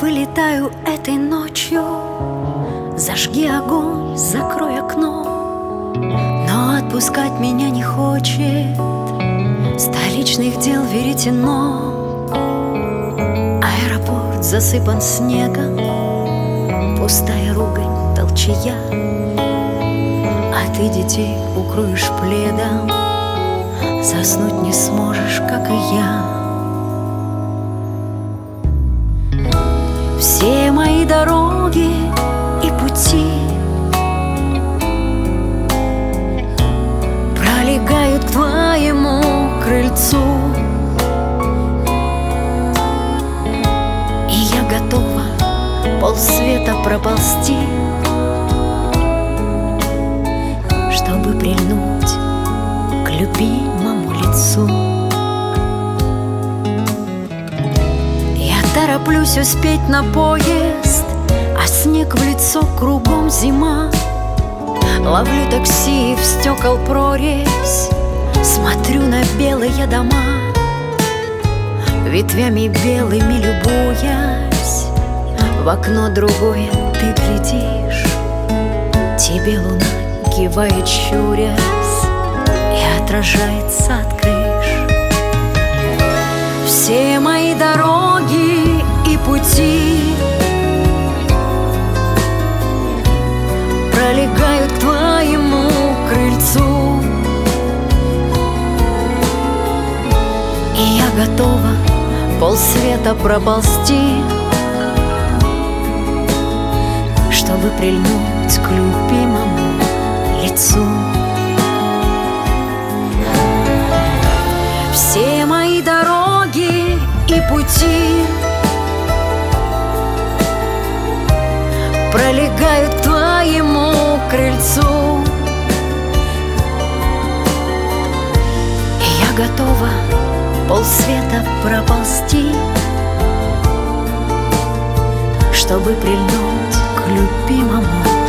вылетаю этой ночью. Зажги огонь, закрой окно, но отпускать меня не хочет столичных дел веретено. Аэропорт засыпан снегом, пустая ругань, толчая, а ты детей укроешь пледом, заснуть не сможешь, как и я. Все мои дороги и пути пролегают к твоему крыльцу, и я готова полсвета проползти, чтобы прильнуть к любимому лицу. Тороплюсь успеть на поезд, а снег в лицо, кругом зима. Ловлю такси в стекол прорезь, смотрю на белые дома, ветвями белыми любуясь. В окно другое ты глядишь, тебе луна кивает, щурясь, и отражается от крыш. Все мои дороги и пути пролегают к твоему крыльцу, и я готова полсвета проползти, чтобы прильнуть к любимому лицу. Все мои дороги и пути пролегают к твоему крыльцу, и я готова полсвета проползти, чтобы прильнуть к любимому